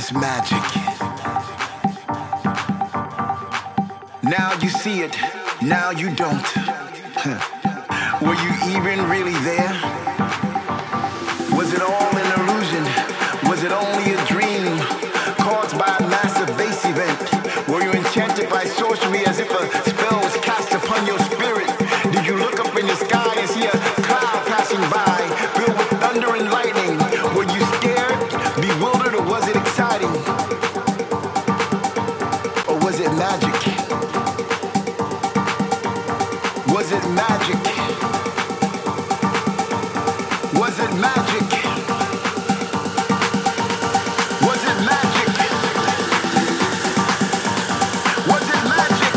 was magic. Now you see it, now you don't. Were you even really there? Was it all an illusion? Was it only a dream caused by a massive bass event? Were you enchanted by sorcery as if a spell was cast upon your spirit? Did you look up in the sky and see a cloud passing by filled with thunder and lightning? Were you scared, bewildered, or was it exciting? Or was it magic? Was it magic? Was it magic? Was it magic? Was it magic?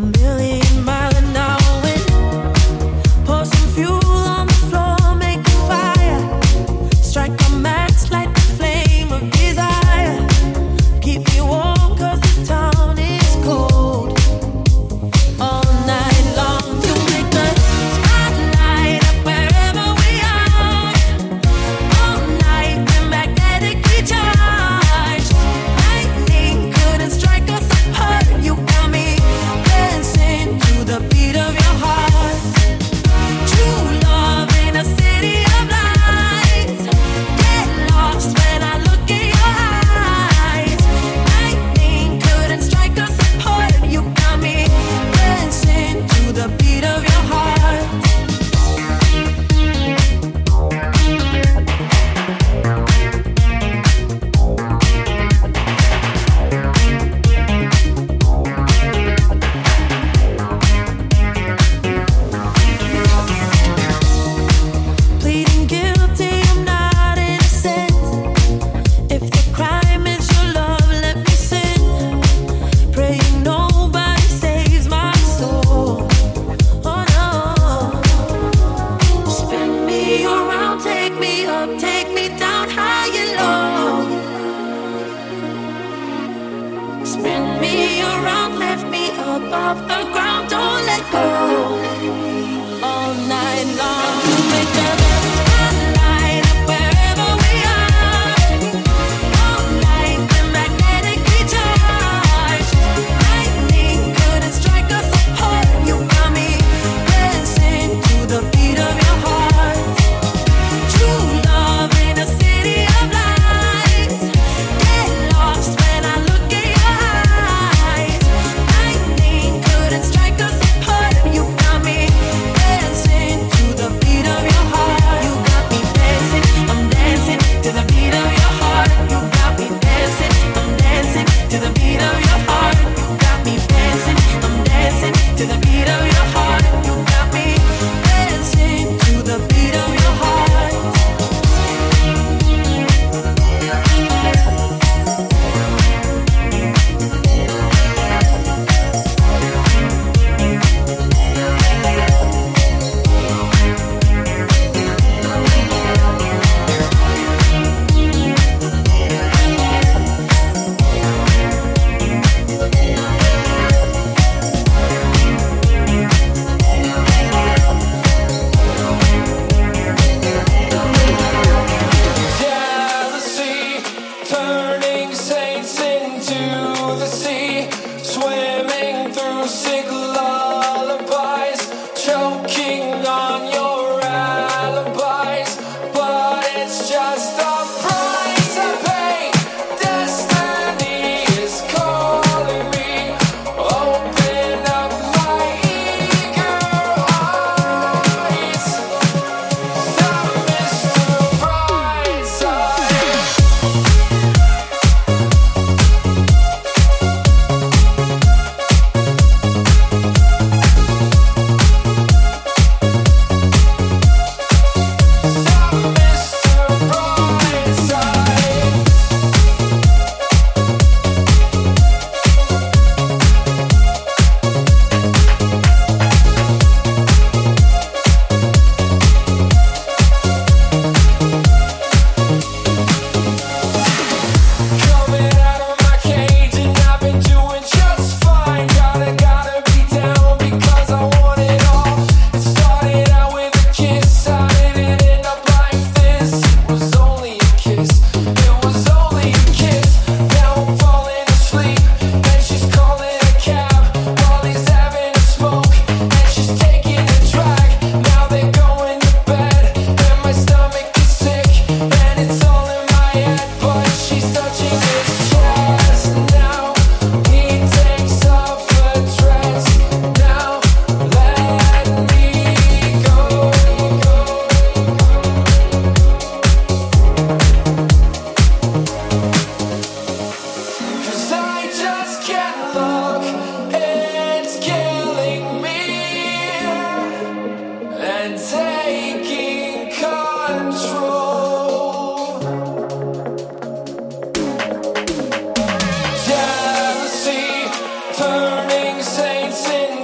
To the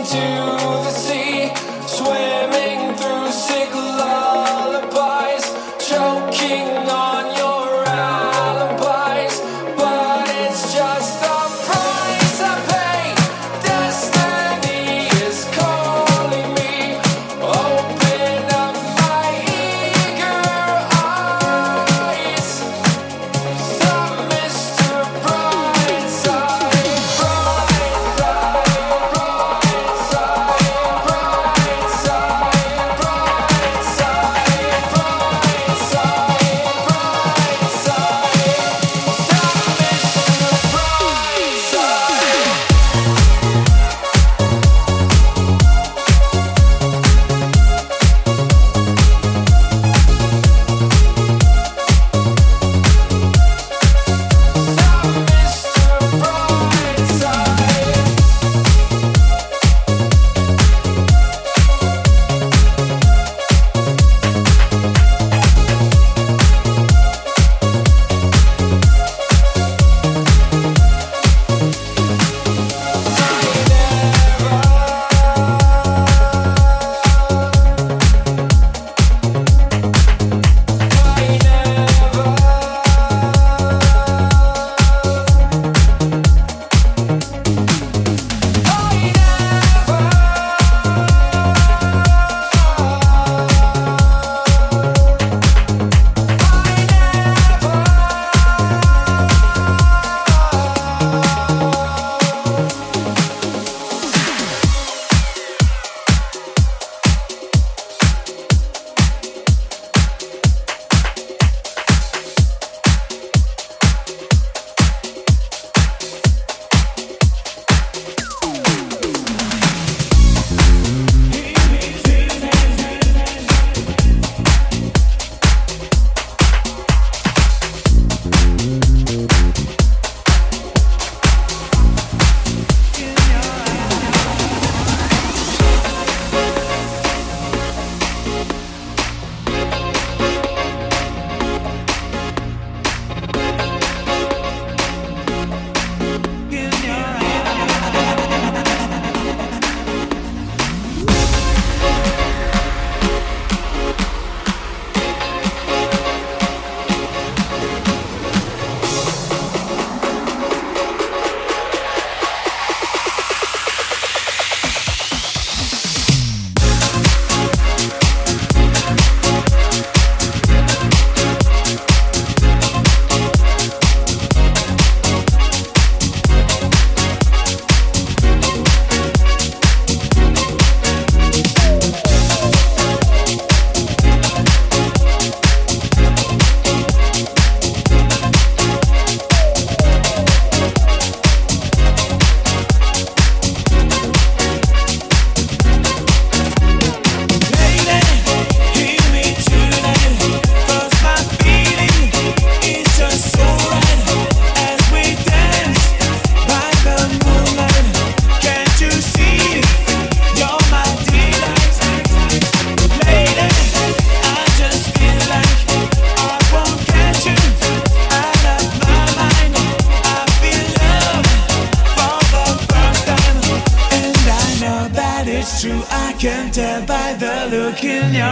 can tell by the look in your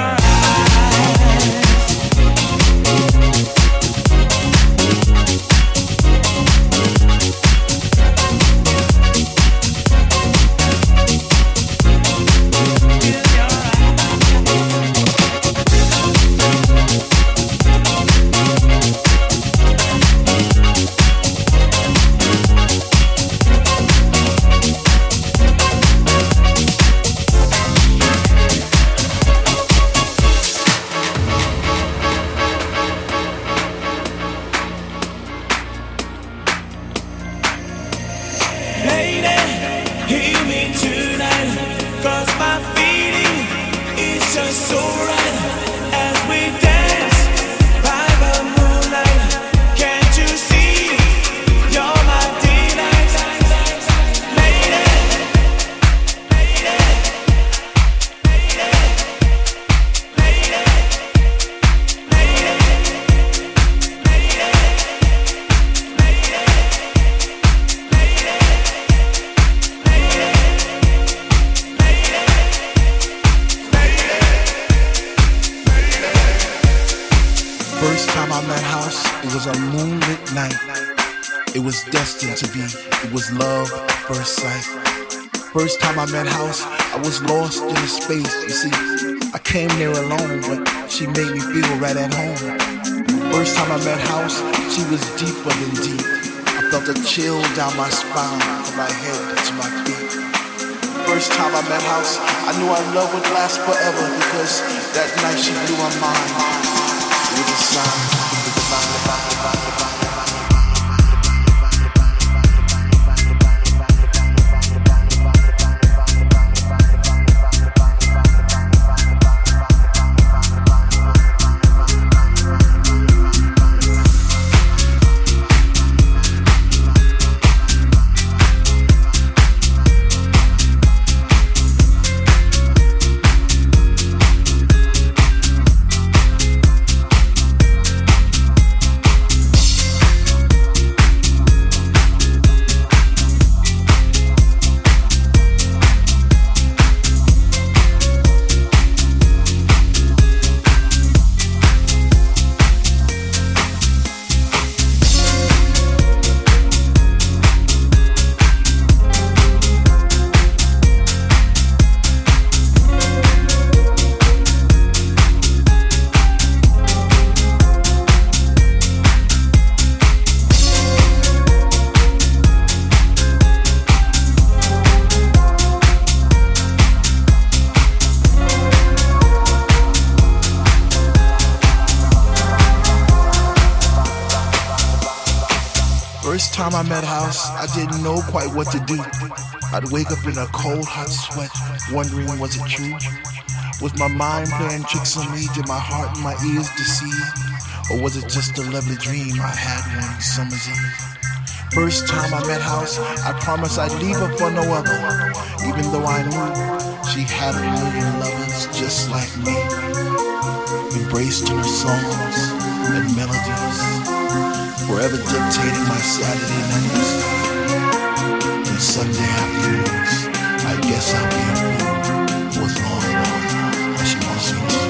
eyes. First time I met House, it was a moonlit night. It was destined to be, it was love at first sight. First time I met House, I was lost in the space. You see, I came there alone, but she made me feel right at home. First time I met House, she was deeper than deep. I felt a chill down my spine, from my head to my feet. First time I met House, I knew our love would last forever, because that night she blew my mind. It was a sign from the divine. First time I met House, I didn't know quite what to do. I'd wake up in a cold, hot sweat, wondering was it true? Was my mind playing tricks on me? Did my heart and my ears deceive? Or was it just a lovely dream I had one summer's eve? First time I met House, I promised I'd leave her for no other, even though I knew she had a million lovers just like me, embraced her songs and melodies, forever dictating my Saturday nights and Sunday afternoons. I guess I'll be a fool for as long as she wants me to.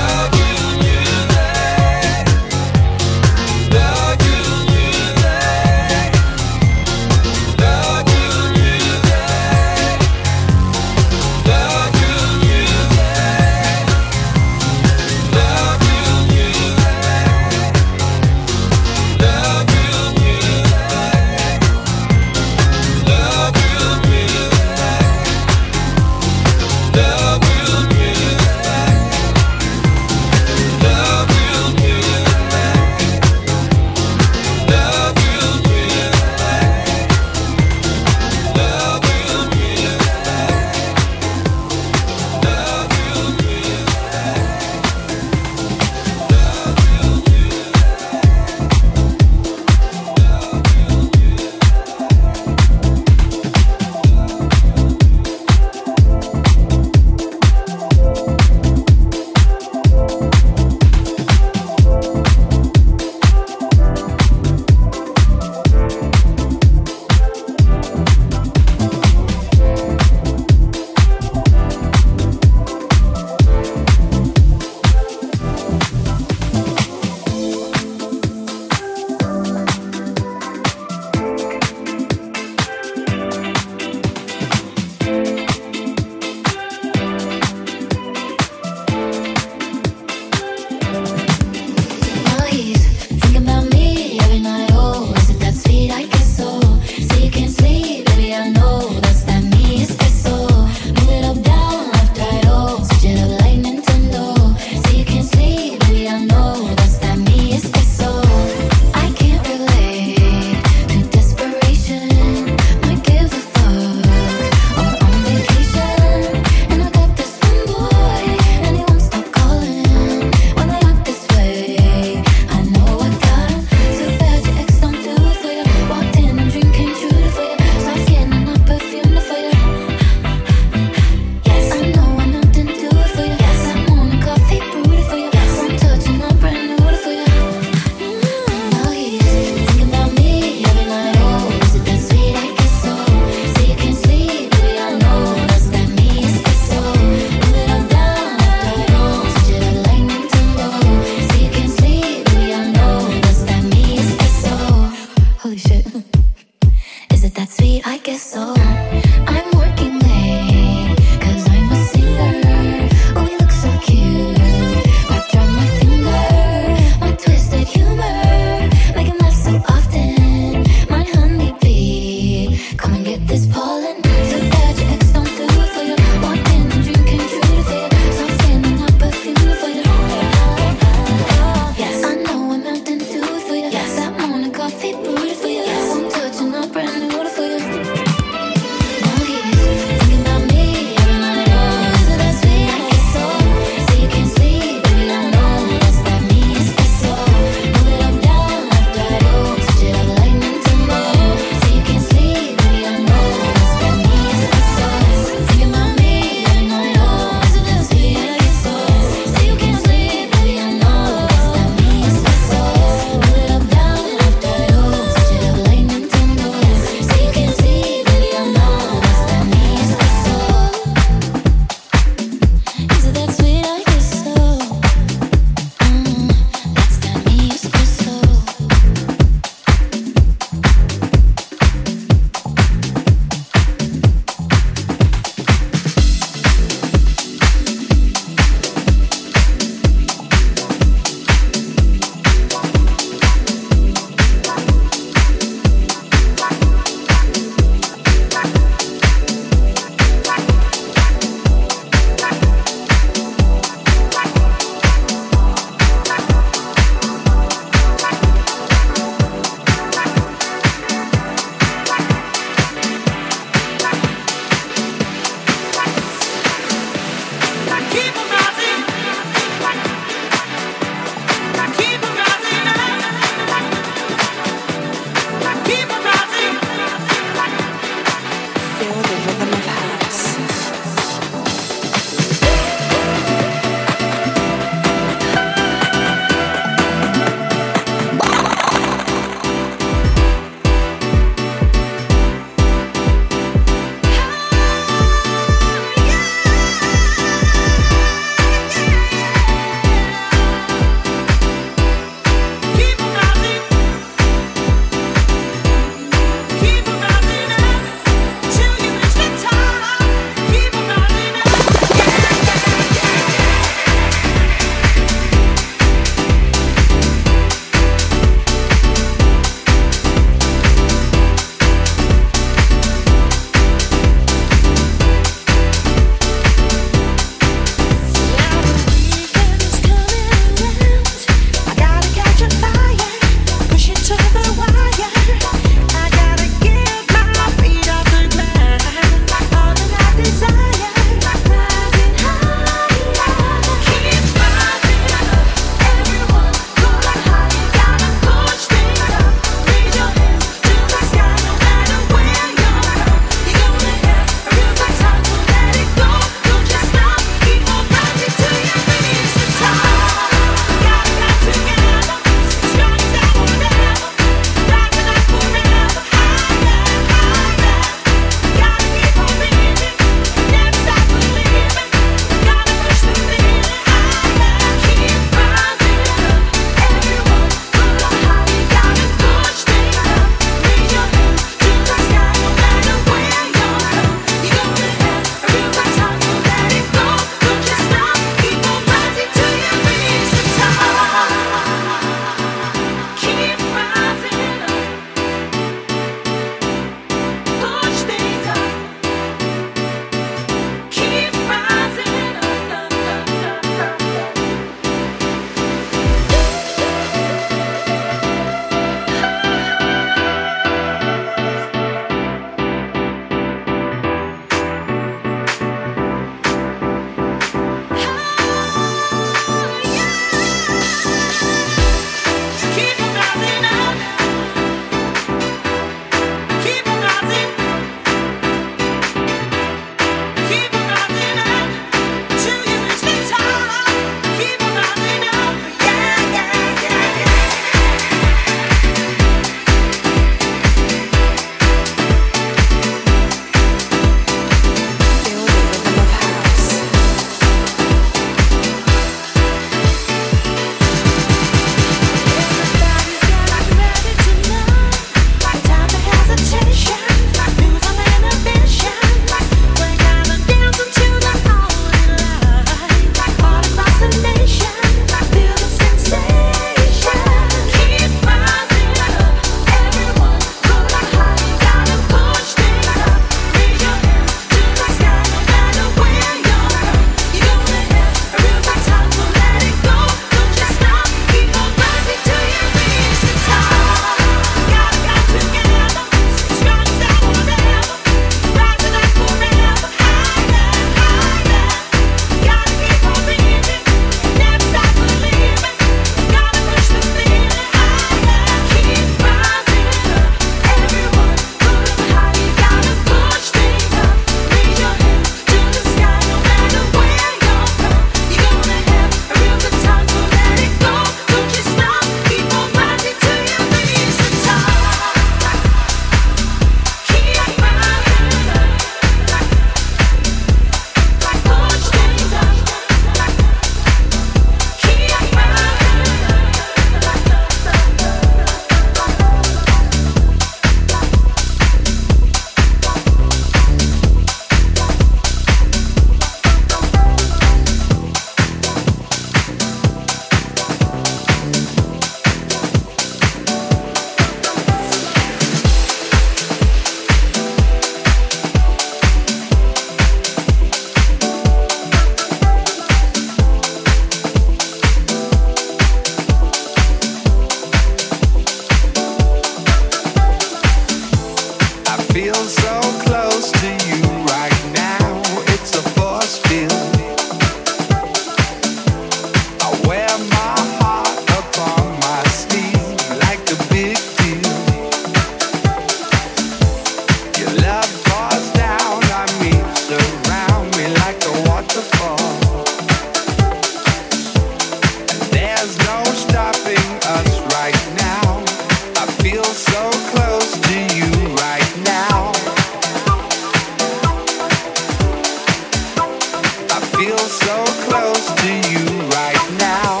feel so close to you right now.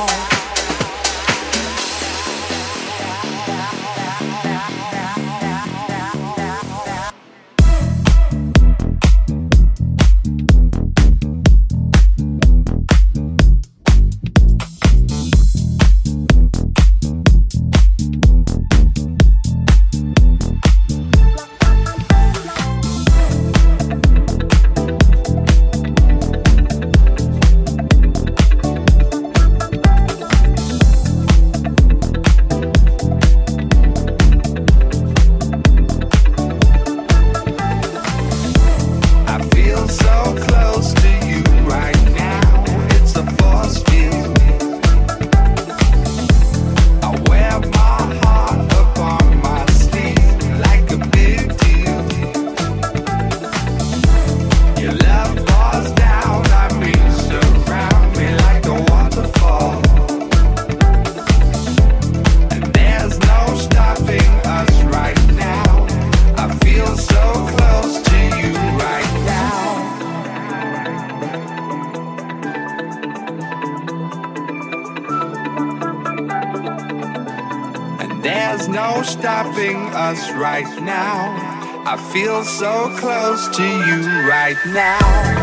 Us right now. I feel so close to you right now.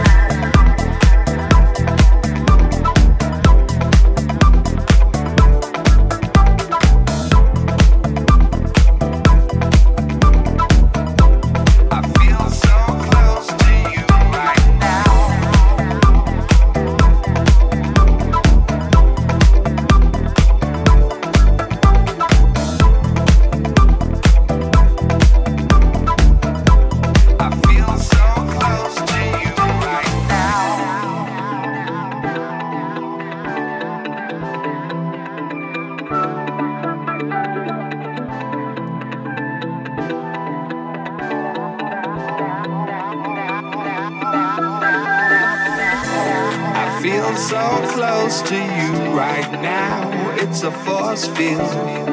To you right now, it's a force field.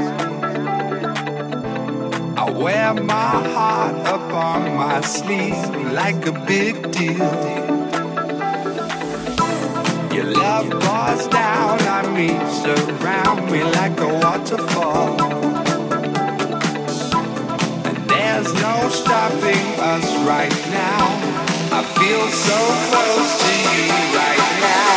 I wear my heart upon my sleeve like a big deal. Your love pours down on me, surround me like a waterfall. And there's no stopping us right now. I feel so close to you right now.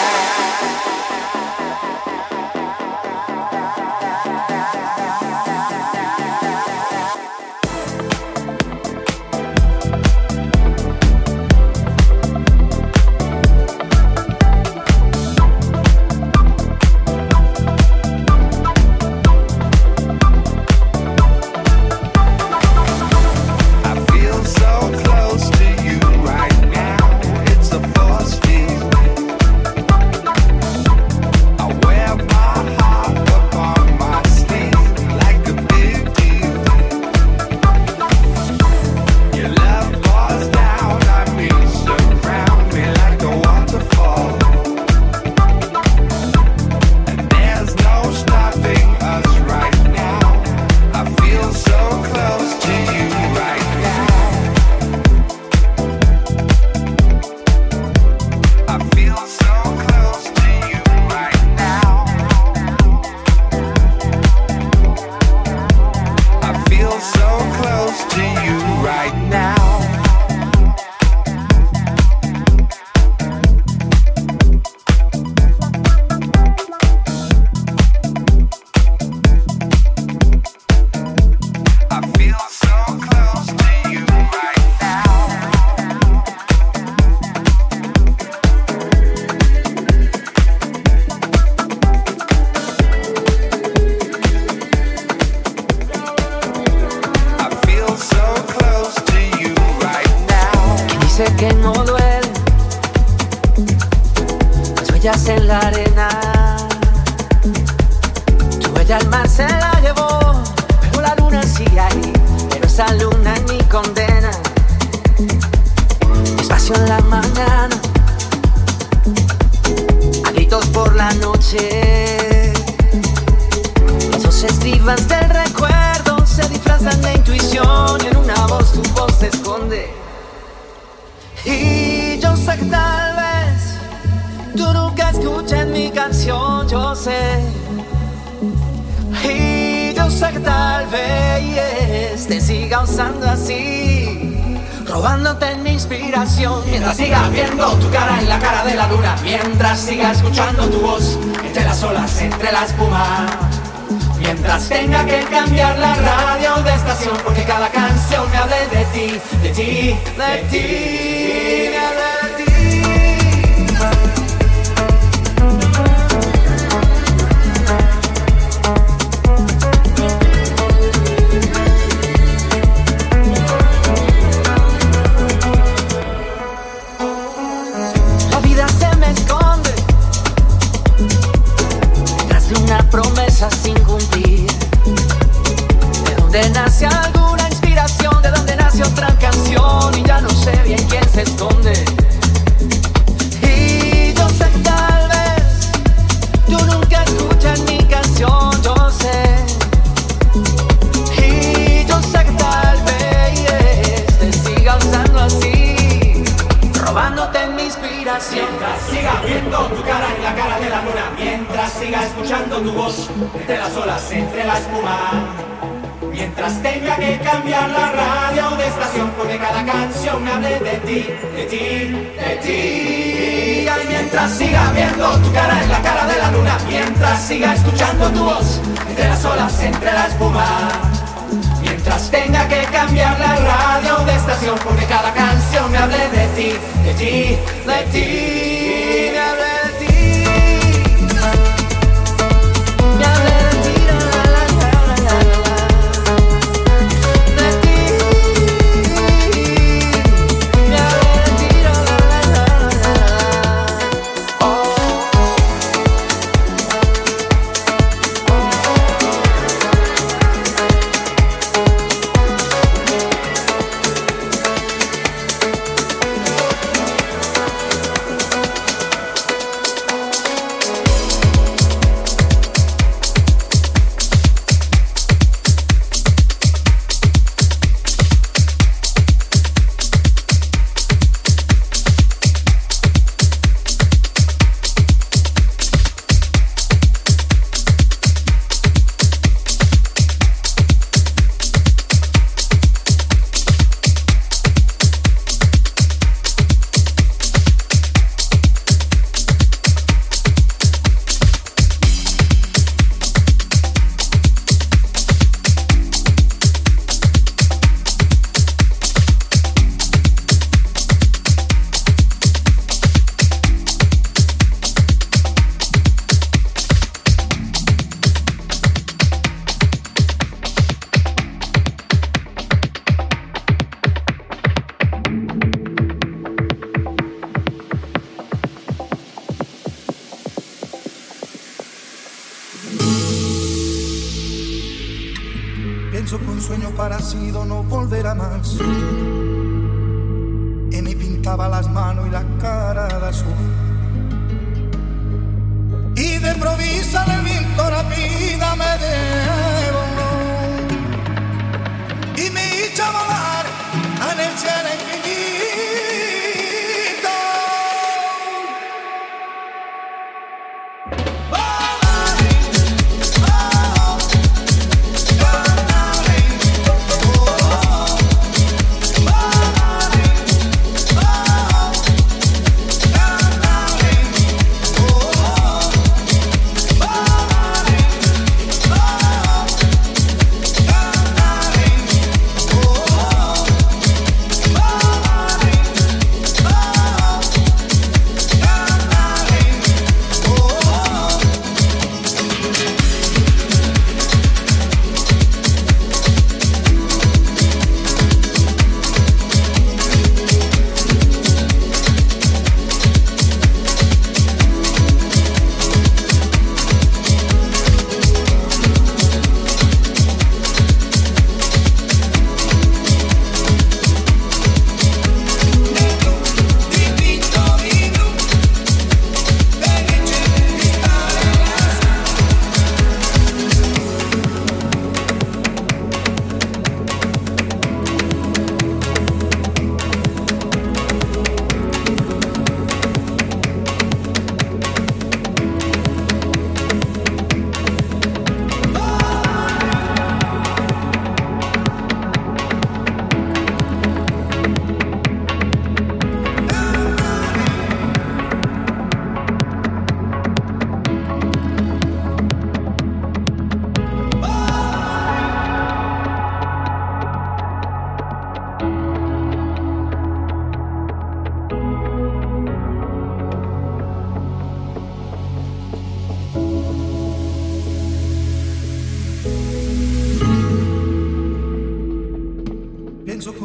En la arena, tu huella al mar se la llevó, pero la luna sigue ahí, pero esa luna es mi condena. Despacio en la mañana, a gritos por la noche, esos escribas del recuerdo se disfrazan de intuición y en una voz tu voz se esconde. Y yo sé que tal vez mi canción, yo sé. Y yo sé que tal vez te siga usando así, robándote en mi inspiración. Mientras siga viendo tu cara en la cara de la luna, mientras siga escuchando tu voz entre las olas, entre la espuma, mientras tenga que cambiar la radio de estación, porque cada canción me hable de ti, de ti, de ti, me hable de ti. La vida se me esconde detrás de una promesa sin cumplir. ¿De dónde nace alguna inspiración? ¿De dónde nace otra canción? Y ya no sé bien quién se esconde. Y yo sé que tal vez tú nunca escuchas mi canción, yo sé. Y yo sé que tal vez te siga usando así, robándote en mi inspiración. Mientras siga viendo tu cara en la cara de la luna, mientras siga escuchando tu voz entre las olas, entre la espuma, mientras tenga que cambiar la radio de estación, porque cada canción me hable de ti, de ti, de ti. Ay, mientras siga viendo tu cara en la cara de la luna, mientras siga escuchando tu voz entre las olas, entre la espuma, mientras tenga que cambiar la radio de estación, porque cada canción me hable de ti, de ti, de ti, me hable de ti. Me hable de ti, la la la la la la. De ti. Me hable de ti, la la la la la. Oh. Pienso que un sueño parecido no volverá más. Y me pintaba las manos y la cara de azul. Y de improviso el viento la vida me devoró. Y me hizo volar en el cielo infinito.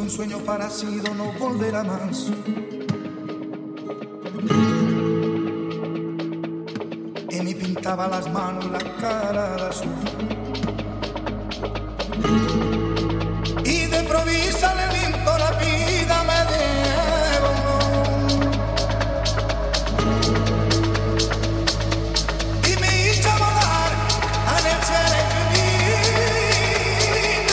sueño parecido no volverá más. Y me pintaba las manos, la cara de azul. Y de improviso le limpio la vida, me debo. Y me hizo volar en el cielo infinito.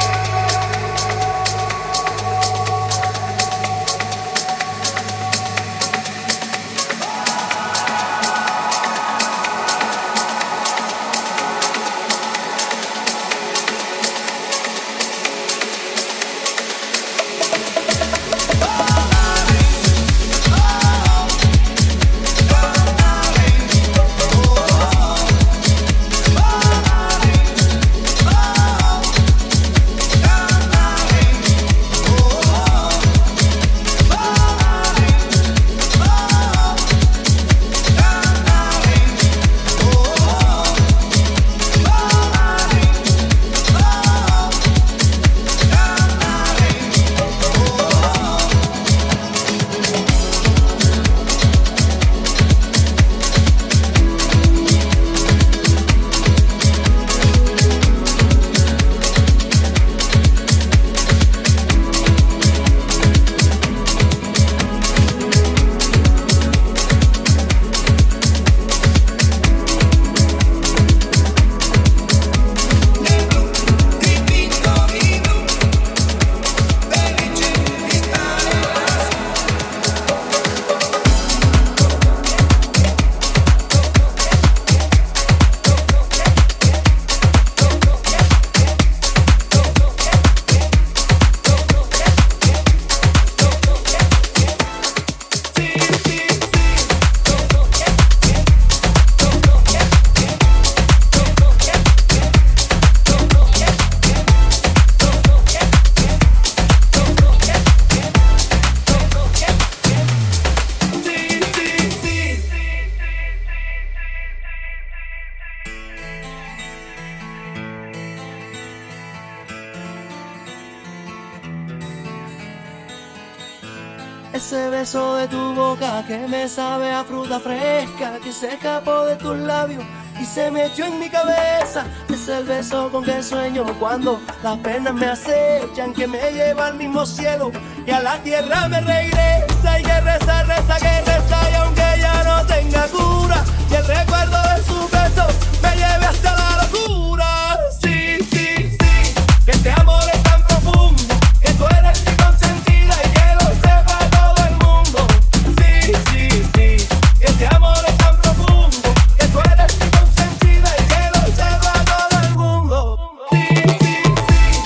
Ese beso de tu boca que me sabe a fruta fresca, que se escapó de tus labios y se me echó en mi cabeza. Es el beso con que sueño cuando las penas me acechan, que me lleva al mismo cielo y a la tierra me regresa. Y que reza, reza, que reza, y aunque ya no tenga cura, y el recuerdo de su beso me lleve hasta la locura. Sí, sí, sí, que este amor es tan profundo, que tú eres mi consentida y que lo sepa todo el mundo. Sí, sí, sí, que este amor es tan profundo, que tú eres mi consentida y que lo sepa todo el mundo. Sí, sí, sí,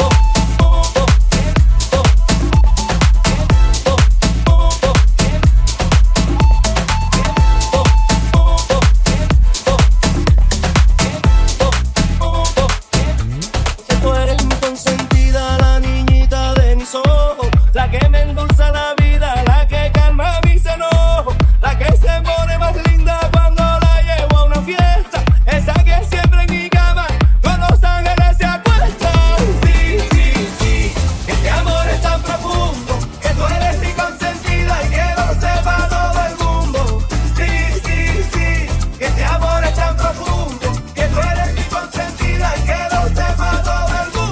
que tú eres mi consentida, la niñita de mis ojos, la que me endulza la vida, la que calma mis enojos, la que se pone más linda cuando la llevo a una fiesta, esa que siempre en mi cama con los ángeles se acuestan. Sí, sí, sí, que este amor es tan profundo, que tú eres mi consentida y que lo sepa todo el mundo. Sí, sí, sí, que este amor es tan profundo, que tú eres mi consentida y que lo sepa todo el mundo.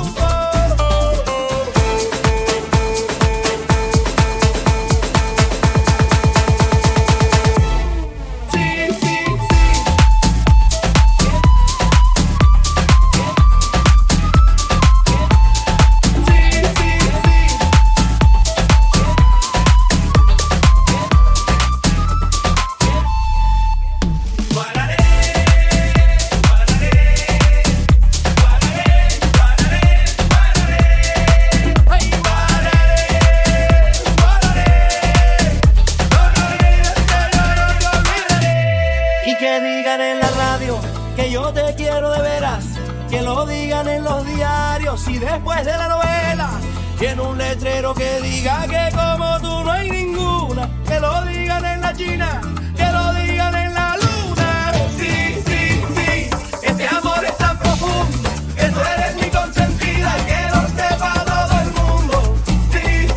Sí, sí, sí. Sí, sí, sí. Guararé, guararé, guararé, guararé, guararé. Ay, guararé, guararé, y que digan en la radio que yo te quiero de veras, que lo digan en los diarios y después de la novela, y en un letrero que diga que como tú no hay ninguna, que lo digan en la China, que lo digan en la luna. Sí, sí, sí, este amor es tan profundo, que tú eres mi consentida y que lo sepa todo el mundo. Sí,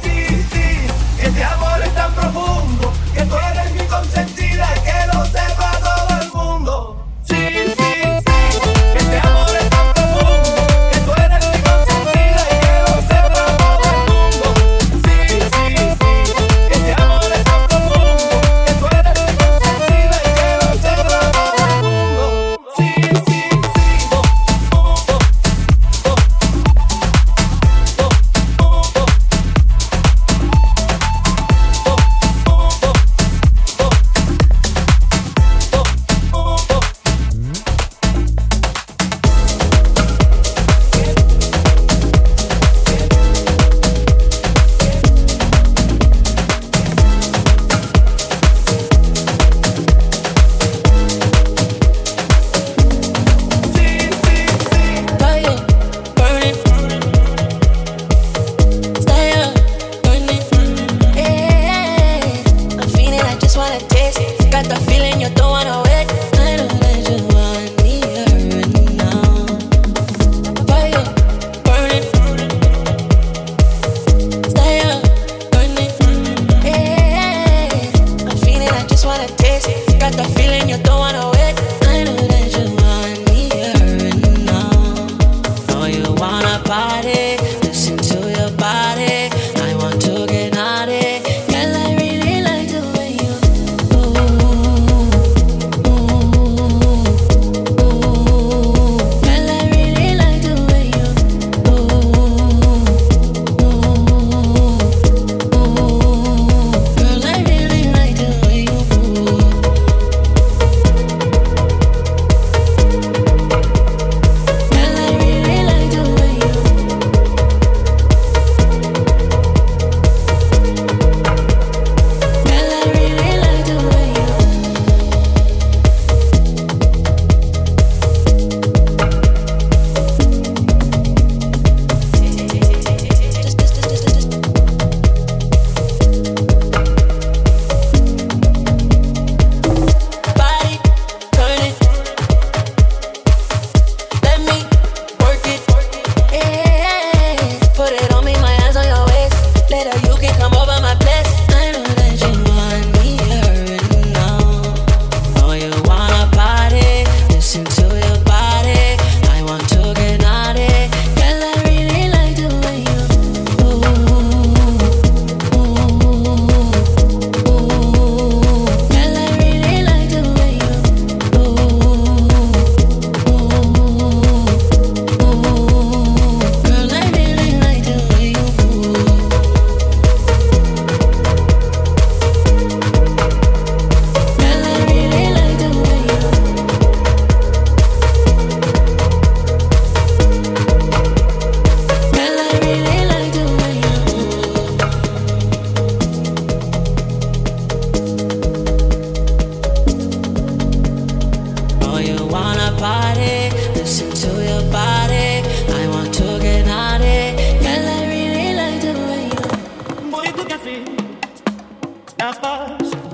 wanna party, listen to your body. I want to get naughty, girl, I really like the way you Boy do café, na paz.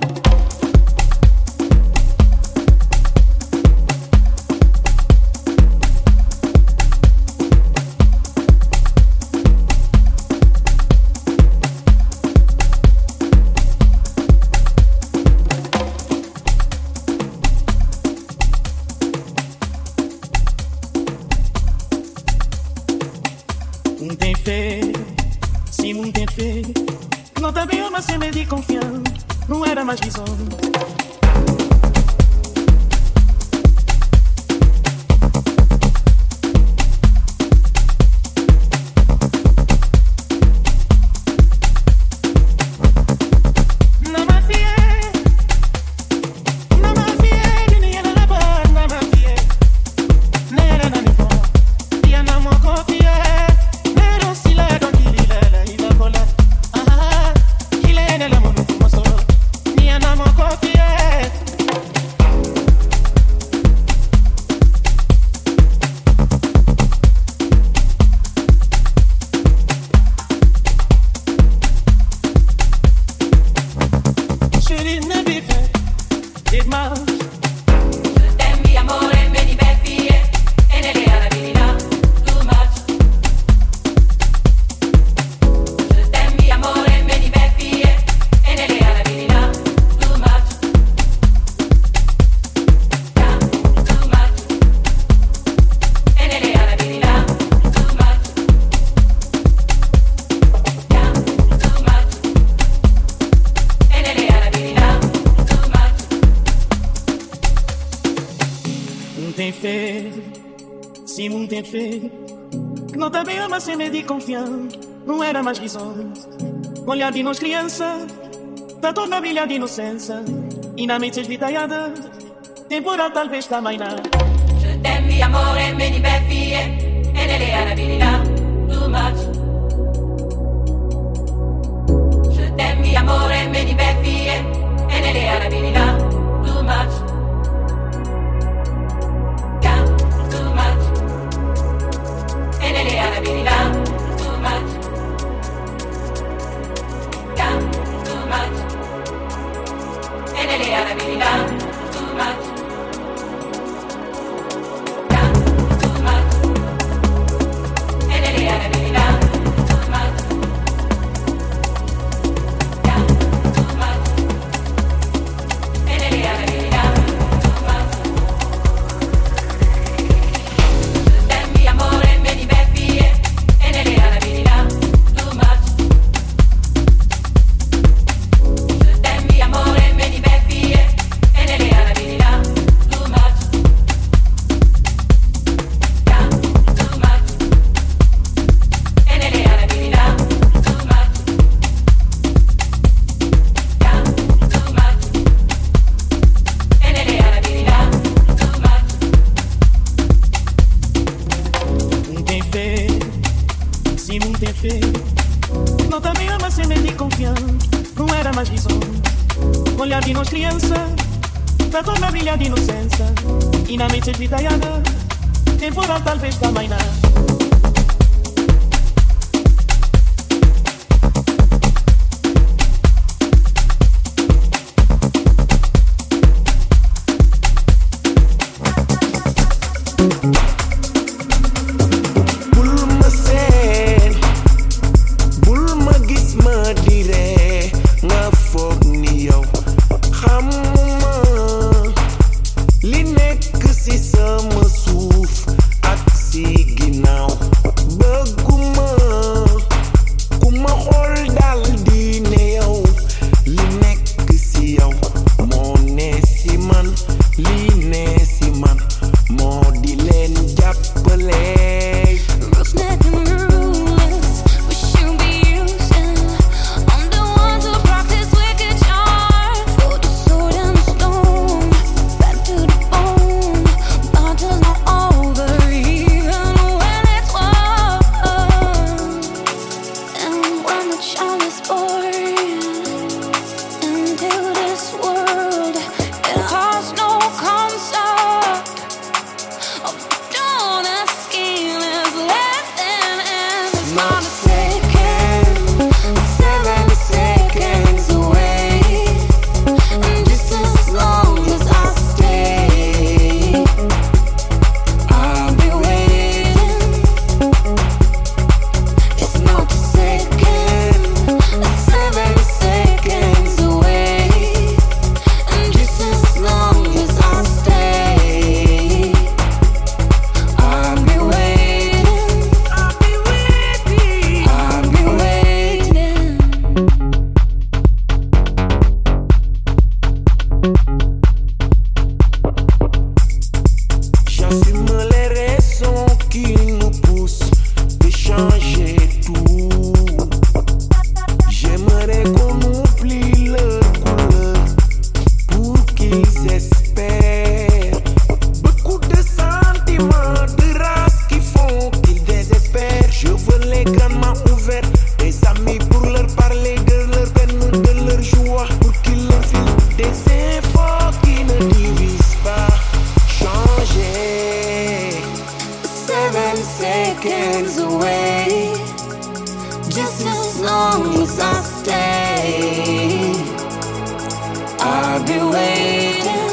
Não tá bem, mas sem medo de confiar. Não era mais visão. Não tá bem, mas sem medo de confiar. Não era mais visões. Olhar de nós criança, tá toda a brilhar de inocência. E na mente esvitalhada, temporal talvez também não. Je t'aime, amore, meni beffie, e nelle arabilità, too much. Je t'aime, amore, meni beffie, e nelle arabilità, too much. Too much. Yeah, too much. And ele arabilidad, too much. Yeah, too much. And ele arabilidad, too much. Yeah, too much. And ele arabilidad, too much. Ten mi amore, me di beffie. And ele arabilidad, too much. Ten mi amore, me di beffie. And ele arabilidad, too much. Yeah, too much. And ele arabilidad, too much. Yeah, too much. And ele arabilidad, too much. Não tem fé, se não tem fé. Não tá bem, mas sem medo de confiar. Não era mais visão. Olhar de nós criança, tá toda a brilhar de inocência. E na mente esvitalhada, temporal talvez também não. Bul ma seen bul ma gis ma di ree nga foog ni yow xamuma li nekk ci sama suuf ak ci ginnaaw J'assume les raisons qui nous poussent d'échanger tout. J'aimerais qu'on oublie leur couleur pour qu'ils espèrent. Beaucoup de sentiments de race qui font qu'ils désespèrent. Je veux les grandes mains ouvertes, des amis pour leur parler de leur peine ou de leur joie, pour qu'ils leur filent des infos qui ne divisent pas. Changer 7 seconds away, just as long as I stay, I'll be waiting.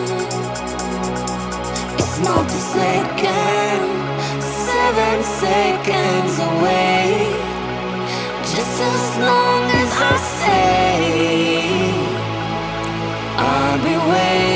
It's not a second, 7 seconds away, just as long as I stay, I'll be waiting.